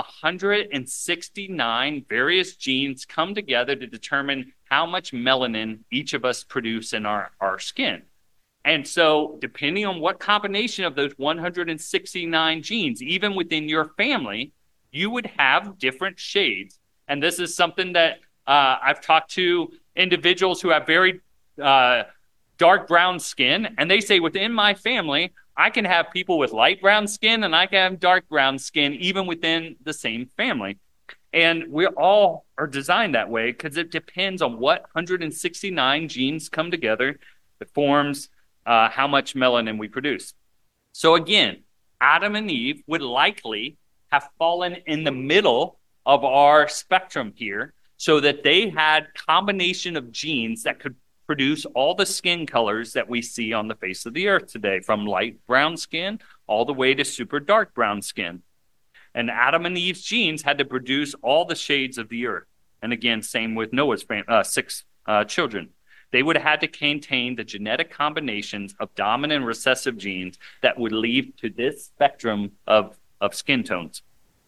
169 various genes come together to determine how much melanin each of us produce in our skin. And so depending on what combination of those 169 genes, even within your family, you would have different shades. And this is something that I've talked to individuals who have very dark brown skin, and they say within my family, I can have people with light brown skin and I can have dark brown skin even within the same family. And we all are designed that way because it depends on what 169 genes come together that forms how much melanin we produce. So again, Adam and Eve would likely have fallen in the middle of our spectrum here so that they had combination of genes that could produce all the skin colors that we see on the face of the earth today, from light brown skin all the way to super dark brown skin. And Adam and Eve's genes had to produce all the shades of the earth. And again, same with Noah's 6 children. They would have had to contain the genetic combinations of dominant and recessive genes that would lead to this spectrum of skin tones.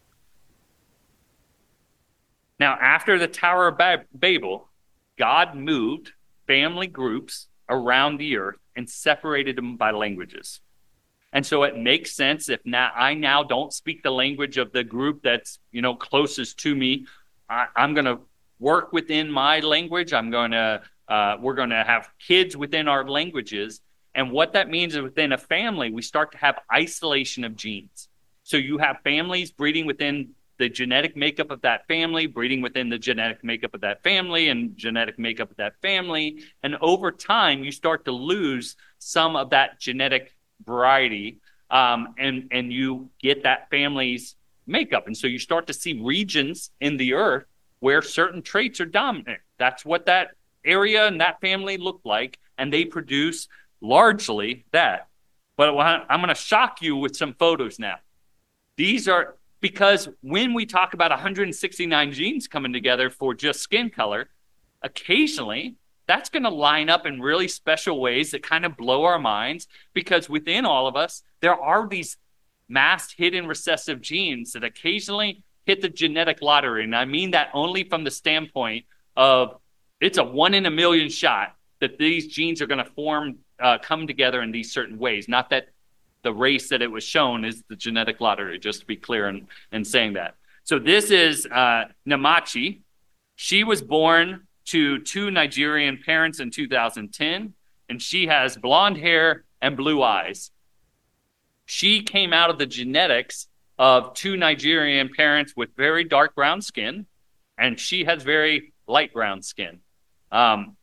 Now, after the Tower of Babel, God moved family groups around the earth and separated them by languages. And so it makes sense if I now don't speak the language of the group that's closest to me. I'm going to work within my language. We're going to have kids within our languages. And what that means is within a family, we start to have isolation of genes. So you have families breeding within the genetic makeup of that family, breeding within the genetic makeup of that family, and genetic makeup of that family. And over time, you start to lose some of that genetic variety, and you get that family's makeup. And so you start to see regions in the earth where certain traits are dominant. That's what that area and that family look like, and they produce largely that. But I'm going to shock you with some photos now. These are because when we talk about 169 genes coming together for just skin color, occasionally that's going to line up in really special ways that kind of blow our minds, because within all of us, there are these masked hidden recessive genes that occasionally hit the genetic lottery. And I mean that only from the standpoint of it's a 1 in a million shot that these genes are going to come together in these certain ways. Not that the race that it was shown is the genetic lottery, just to be clear in saying that. So this is Namachi. She was born to 2 Nigerian parents in 2010, and she has blonde hair and blue eyes. She came out of the genetics of 2 Nigerian parents with very dark brown skin, and she has very light brown skin. And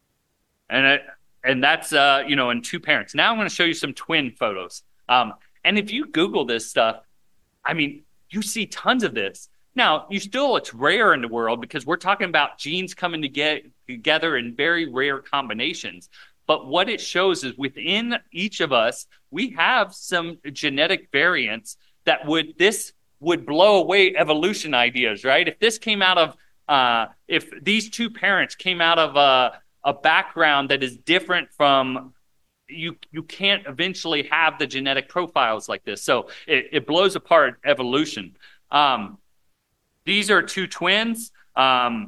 that's, in 2 parents. Now I'm going to show you some twin photos. And if you Google this stuff, I mean, you see tons of this. Now, it's rare in the world because we're talking about genes coming together in very rare combinations. But what it shows is within each of us, we have some genetic variants that would blow away evolution ideas, right? If this came out of, if these 2 parents came out of a background that is different from, you can't eventually have the genetic profiles like this. So it blows apart evolution. These are 2 twins. Let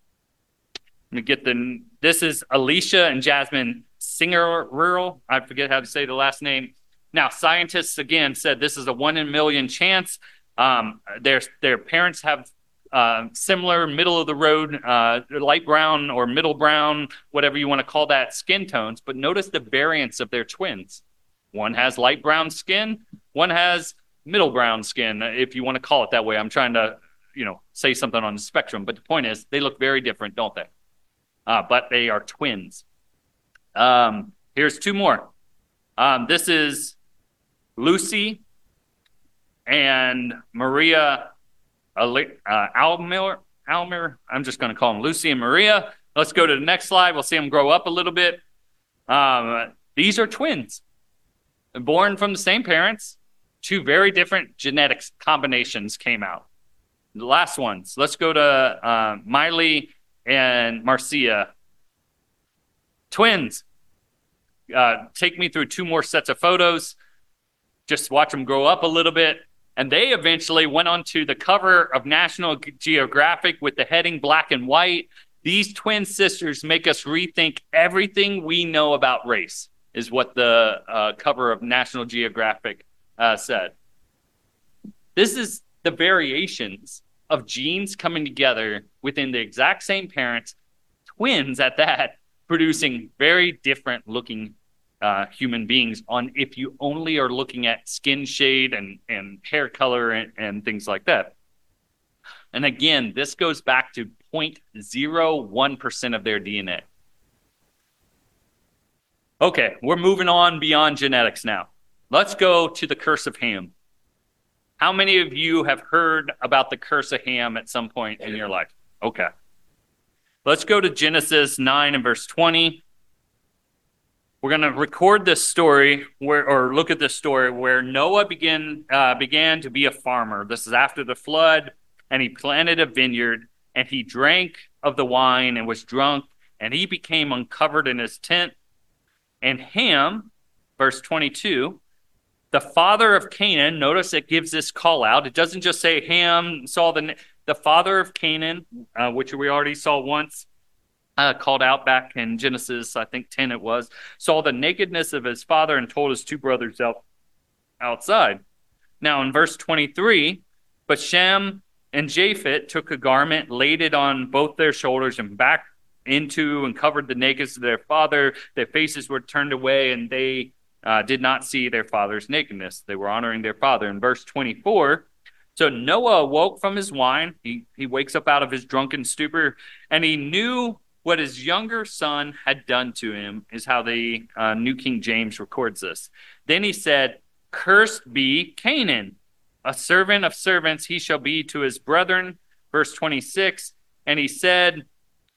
me get this is Alicia and Jasmine Singer. I forget how to say the last name. Now, scientists, again, said this is a 1 in a million chance. Their parents have similar middle of the road, light brown or middle brown, whatever you want to call that, skin tones. But notice the variance of their twins. One has light brown skin. One has middle brown skin, if you want to call it that way. I'm trying to, say something on the spectrum. But the point is, they look very different, don't they? But they are twins. Here's 2 more. This is Lucy and Maria Almer. I'm just going to call them Lucy and Maria. Let's go to the next slide. We'll see them grow up a little bit. These are twins, born from the same parents. 2 very different genetics combinations came out. The last ones. Let's go to Miley and Marcia. Twins. Take me through 2 more sets of photos. Just watch them grow up a little bit. And they eventually went onto the cover of National Geographic with the heading Black and White. These twin sisters make us rethink everything we know about race, is what the cover of National Geographic said. This is the variations of genes coming together within the exact same parents, twins at that, producing very different looking human beings on if you only are looking at skin shade and hair color and things like that. And again, this goes back to 0.01% of their DNA. Okay, we're moving on beyond genetics now. Let's go to the curse of Ham. How many of you have heard about the curse of Ham at some point in your life? Okay. Let's go to Genesis 9 and verse 20. We're going to record this story look at this story where Noah began to be a farmer. This is after the flood, and he planted a vineyard, and he drank of the wine and was drunk, and he became uncovered in his tent. And Ham, verse 22, the father of Canaan, notice it gives this call out. It doesn't just say Ham saw the father of Canaan, which we already saw once, called out back in Genesis, I think 10 it was, saw the nakedness of his father and told his 2 brothers outside. Now in verse 23, but Shem and Japheth took a garment, laid it on both their shoulders, and into and covered the nakedness of their father. Their faces were turned away, and they did not see their father's nakedness. They were honoring their father. In verse 24, so Noah awoke from his wine. He wakes up out of his drunken stupor, and he knew what his younger son had done to him, is how the New King James records this. Then he said, "Cursed be Canaan. A servant of servants he shall be to his brethren." Verse 26, and he said,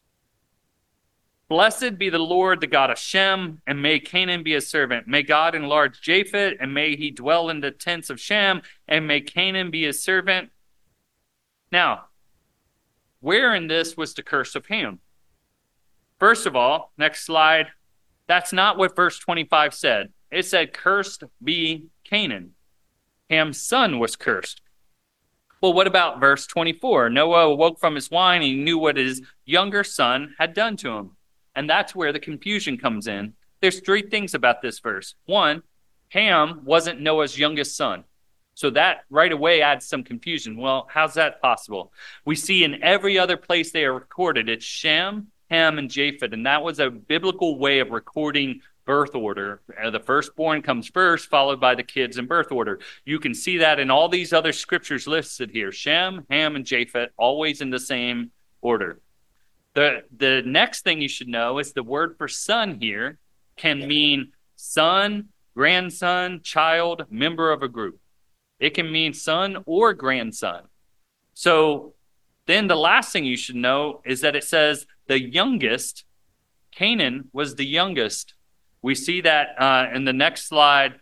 "Blessed be the Lord, the God of Shem, and may Canaan be a servant. May God enlarge Japheth, and may he dwell in the tents of Shem, and may Canaan be his servant." Now, where in this was the curse of Ham? First of all, next slide, that's not what verse 25 said. It said, "Cursed be Canaan." Ham's son was cursed. Well, what about verse 24? Noah awoke from his wine, and he knew what his younger son had done to him. And that's where the confusion comes in. There's three things about this verse. One, Ham wasn't Noah's youngest son. So that right away adds some confusion. Well, how's that possible? We see in every other place they are recorded, it's Shem, Ham, and Japheth. And that was a biblical way of recording birth order. The firstborn comes first, followed by the kids in birth order. You can see that in all these other scriptures listed here. Shem, Ham, and Japheth, always in the same order. The next thing you should know is the word for son here can mean son, grandson, child, member of a group. It can mean son or grandson. So then the last thing you should know is that it says the youngest. Canaan was the youngest. We see that in the next slide,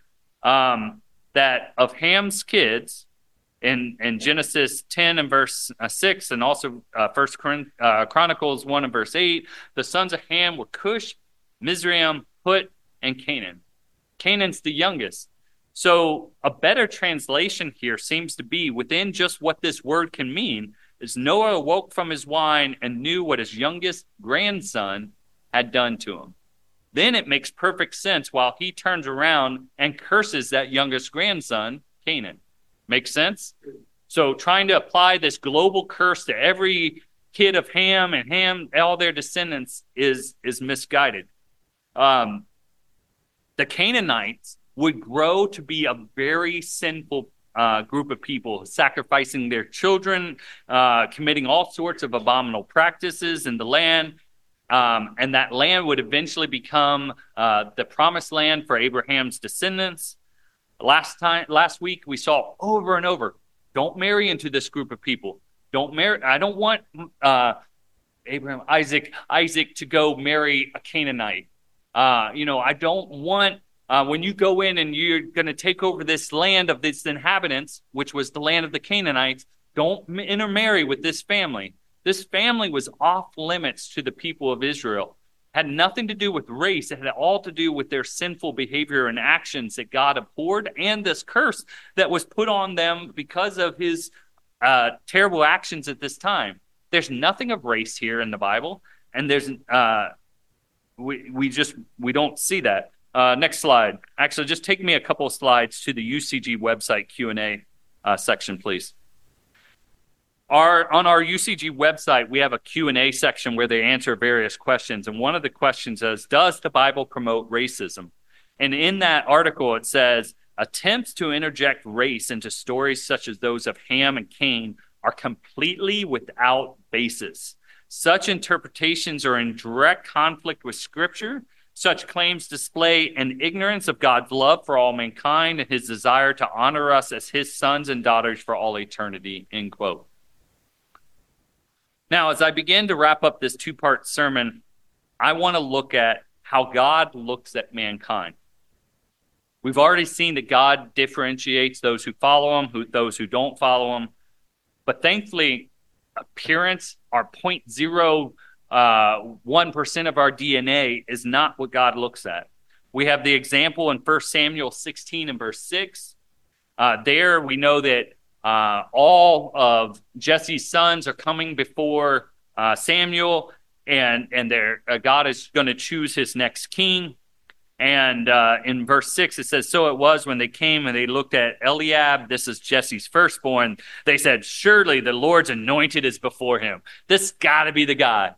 that of Ham's kids in Genesis 10 and verse 6, and also 1 Chronicles 1 and verse 8, the sons of Ham were Cush, Mizraim, Put, and Canaan. Canaan's the youngest. So a better translation here seems to be, within just what this word can mean, is Noah awoke from his wine and knew what his youngest grandson had done to him. Then it makes perfect sense while he turns around and curses that youngest grandson, Canaan. Makes sense? So trying to apply this global curse to every kid of Ham and Ham, all their descendants, is misguided. The Canaanites would grow to be a very sinful group of people, sacrificing their children, committing all sorts of abominable practices in the land. And that land would eventually become the promised land for Abraham's descendants. Last week, we saw over and over, don't marry into this group of people. Don't marry. I don't want Isaac to go marry a Canaanite. I don't want, when you go in and you're going to take over this land of its inhabitants, which was the land of the Canaanites, don't intermarry with this family. This family was off limits to the people of Israel. Had nothing to do with race. It had all to do with their sinful behavior and actions that God abhorred, and this curse that was put on them because of his terrible actions at this time. There's nothing of race here in the Bible, and there's we don't see that. Next slide. Actually, just take me a couple of slides to the UCG website Q&A section, please. On our UCG website, we have a Q&A section where they answer various questions. And one of the questions is, does the Bible promote racism? And in that article, it says, attempts to interject race into stories such as those of Ham and Cain are completely without basis. Such interpretations are in direct conflict with Scripture. Such claims display an ignorance of God's love for all mankind and his desire to honor us as his sons and daughters for all eternity, end quote. Now, as I begin to wrap up this two-part sermon, I want to look at how God looks at mankind. We've already seen that God differentiates those who follow him, those who don't follow him. But thankfully, appearance, our 0.01% of our DNA is not what God looks at. We have the example in 1 Samuel 16 and verse 6. There we know that all of Jesse's sons are coming before Samuel, and God is going to choose his next king. And in verse 6, it says, so it was when they came and they looked at Eliab, this is Jesse's firstborn, they said, surely the Lord's anointed is before him. This got to be the guy.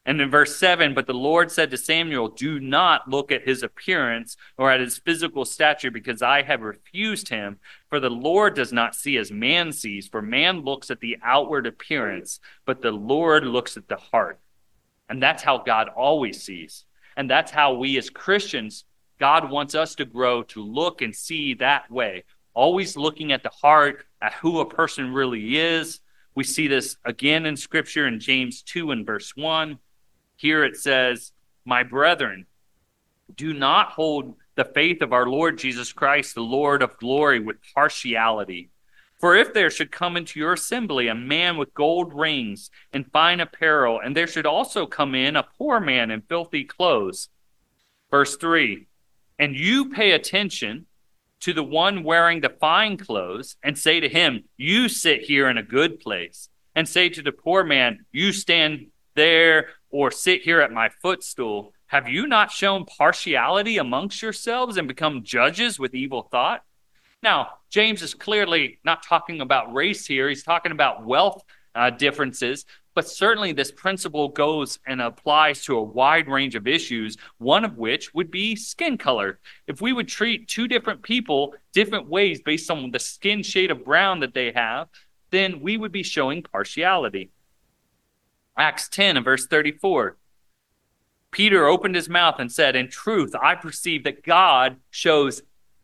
And in verse 7, but the Lord said to Samuel, do not look at his appearance or at his physical stature, because I have refused him. For the Lord does not see as man sees, for man looks at the outward appearance, but the Lord looks at the heart. And that's how God always sees. And that's how we as Christians, God wants us to grow to look and see that way, always looking at the heart, at who a person really is. We see this again in Scripture in James 2 and verse 1. Here it says, my brethren, do not hold the faith of our Lord Jesus Christ, the Lord of glory, with partiality. For if there should come into your assembly a man with gold rings and fine apparel, and there should also come in a poor man in filthy clothes. Verse 3, and you pay attention to the one wearing the fine clothes, and say to him, you sit here in a good place, and say to the poor man, you stand there or sit here at my footstool. Have you not shown partiality amongst yourselves and become judges with evil thought? Now, James is clearly not talking about race here. He's talking about wealth differences, but certainly this principle goes and applies to a wide range of issues, one of which would be skin color. If we would treat two different people different ways based on the skin shade of brown that they have, then we would be showing partiality. Acts 10 and verse 34. Peter opened his mouth and said, in truth, I perceive that God shows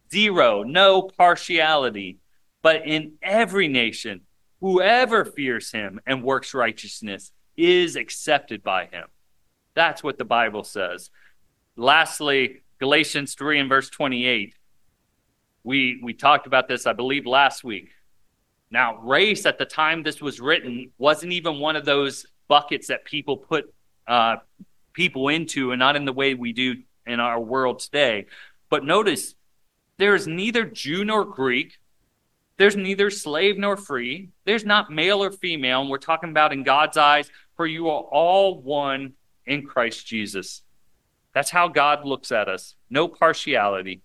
no partiality, but in every nation, whoever fears him and works righteousness is accepted by him. That's what the Bible says. Lastly, Galatians 3 and verse 28. We talked about this, I believe, last week. Now, race at the time this was written wasn't even one of those buckets that people put people into, and not in the way we do in our world today. But notice, there is neither Jew nor Greek. There's neither slave nor free. There's not male or female. And we're talking about in God's eyes, for you are all one in Christ Jesus. That's how God looks at us. No partiality.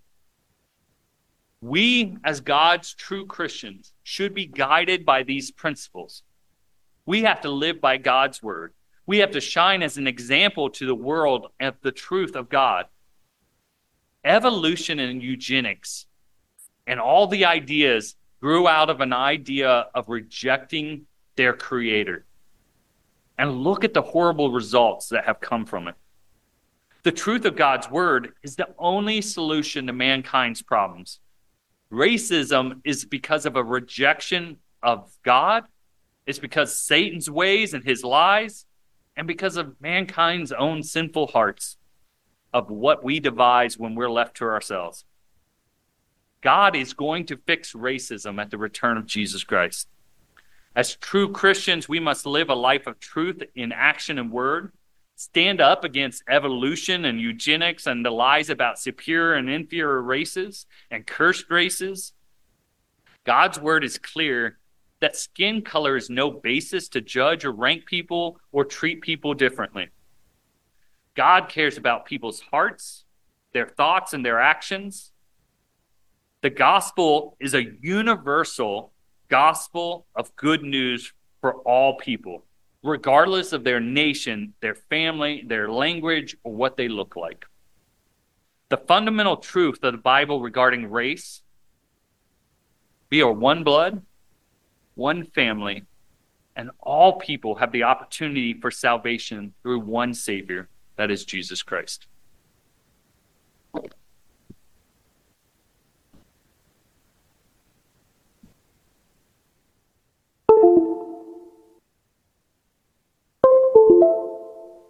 We, as God's true Christians, should be guided by these principles. We have to live by God's word. We have to shine as an example to the world of the truth of God. Evolution and eugenics and all the ideas grew out of an idea of rejecting their creator. And look at the horrible results that have come from it. The truth of God's word is the only solution to mankind's problems. Racism is because of a rejection of God. It's because Satan's ways and his lies, and because of mankind's own sinful hearts of what we devise when we're left to ourselves. God is going to fix racism at the return of Jesus Christ. As true Christians, we must live a life of truth in action and word, stand up against evolution and eugenics and the lies about superior and inferior races and cursed races. God's word is clear that skin color is no basis to judge or rank people or treat people differently. God cares about people's hearts, their thoughts, and their actions. The gospel is a universal gospel of good news for all people, regardless of their nation, their family, their language, or what they look like. The fundamental truth of the Bible regarding race: we are one blood, one family, and all people have the opportunity for salvation through one Savior, that is Jesus Christ.